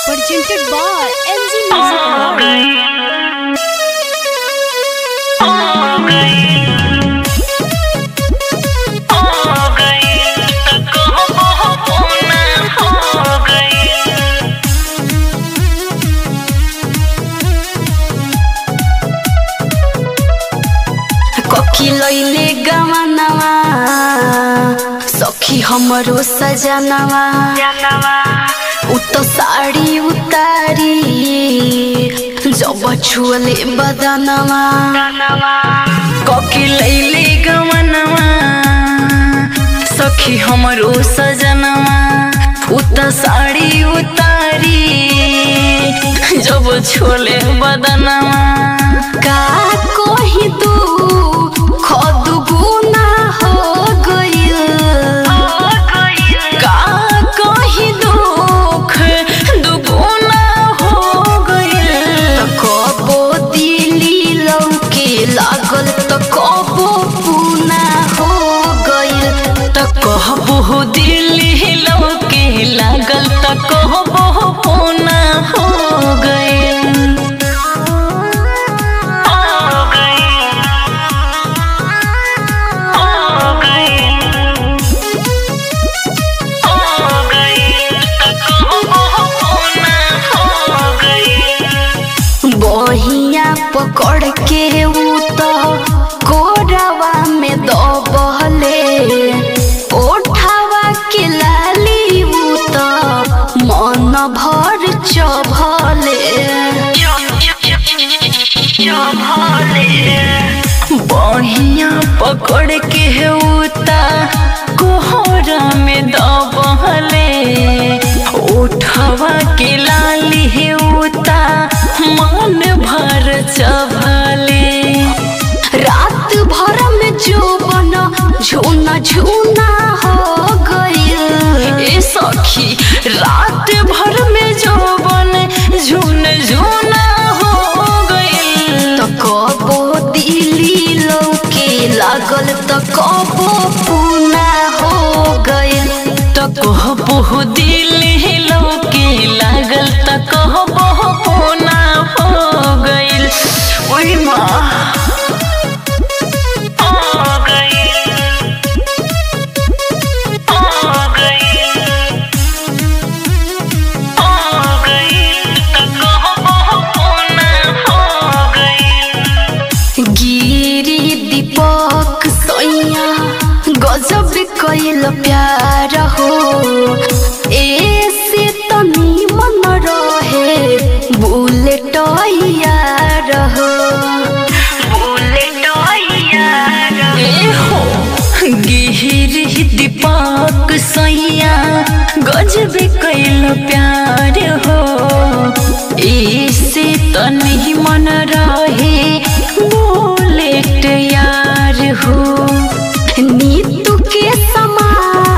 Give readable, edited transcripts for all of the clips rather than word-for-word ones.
presented by MG Music World. लैले गवनवा सखी हमरो सजनवा उ तो साड़ी उतारी जब छुअले बदनवा ककी लैले गवनवा सखी हमरो सजनवा उ तो साड़ी उतारी जब छुअले बदनवा का कोही तू खुद गुना हो गइल का कही दुख दुगुना हो गइल त कबो दिली लौके लागल त कबो पुना हो गइल त कहबो दिल्ली लौके लागल त कहबो पुना हो गइल बहिया पकड़ के उ तो कोरवा में दबले ओठावा के लाली उ तो मन भर चभले बहिया पकड़ के उता कोहरा में दबले उठवा के लाली उता मन भर चभले रात भर में जोबन झूना झूना हो गइल ए सखी रात भर में जोबन झून झूना हो गइल त कबो दिली लौके लागल त कबो पुना हो गइल त कहबो दिल्ली लौके लागल त कहबो पुना हो गइल ओइ माँ गिरी दीपक सैया गजब कइल प्यार हो ऐसे तनी मन रहे बुलेट यार हो गिरी दीपक सैया गजब कैल प्यार हो ऐसे तनी मन रहे बुलेट यार हो नीतू के समा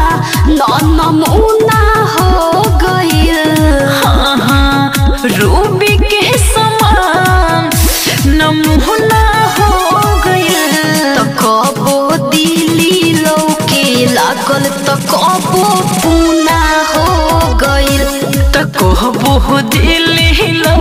नमूना हो गइल हाँ हाँ रूबी के समान नमूना हो गइल त कबो दिली लौके लागल त कबो पुना हो गइल त कहबो दिल्ली